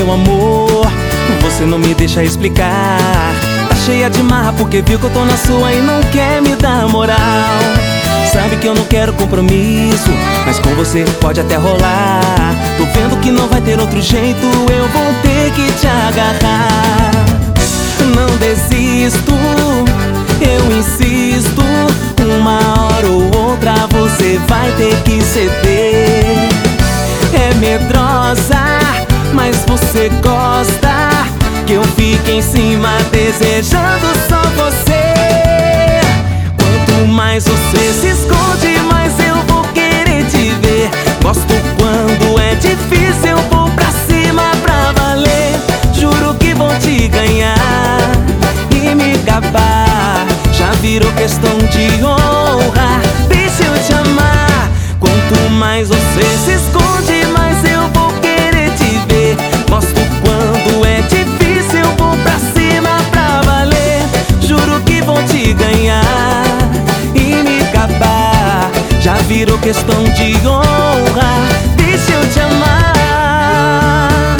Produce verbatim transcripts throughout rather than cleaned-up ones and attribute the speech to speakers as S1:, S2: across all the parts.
S1: meu amor, você não me deixa explicar. Tá cheia de marra porque viu que eu tô na sua e não quer me dar moral. Sabe que eu não quero compromisso, mas com você pode até rolar. Tô vendo que não vai ter outro jeito, eu vou ter que te agarrar. Não desisto, eu insisto, uma hora ou outra você vai ter que ceder. É medrosa, mas você gosta que eu fique em cima desejando só você. Quanto mais você se esconde, mais eu vou querer te ver. Gosto quando é difícil, eu vou pra cima pra valer. Juro que vou te ganhar e me gabar. Já virou questão de honra, deixa eu te amar. Quanto mais você se esconde, mais eu vou querer te ver. Gosto quando é difícil, eu vou pra cima pra valer. Juro que vou te ganhar e me gabar. Já virou questão de honra, deixa eu te amar.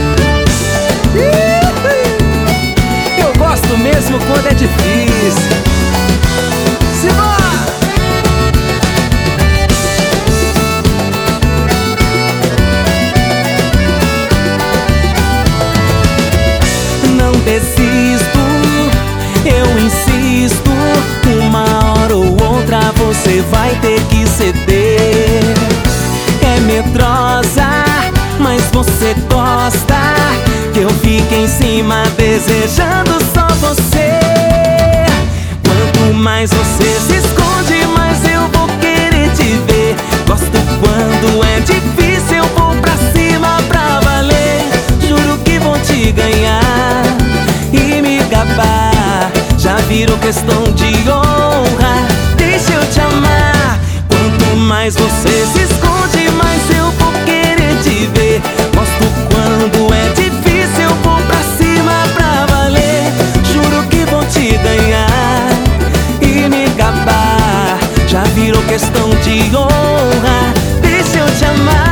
S1: Eu gosto mesmo quando é difícil. Simbora! Não desisto, eu insisto, uma hora ou outra você vai ter que ceder. É medrosa, mas você gosta que eu fique em cima desejando só você. Quanto mais você se esconde, mais eu vou querer te ver. Gosto quando é difícil, eu vou pra cima pra valer. Juro que vou te ganhar e me gabar. Já virou questão de honra, deixa eu te amar. Quanto mais você se esconde, mais eu vou querer te ver. Gosto quando é difícil, eu vou pra cima pra valer. Juro que vou te ganhar e me gabar. Já virou questão de honra, deixa eu te amar.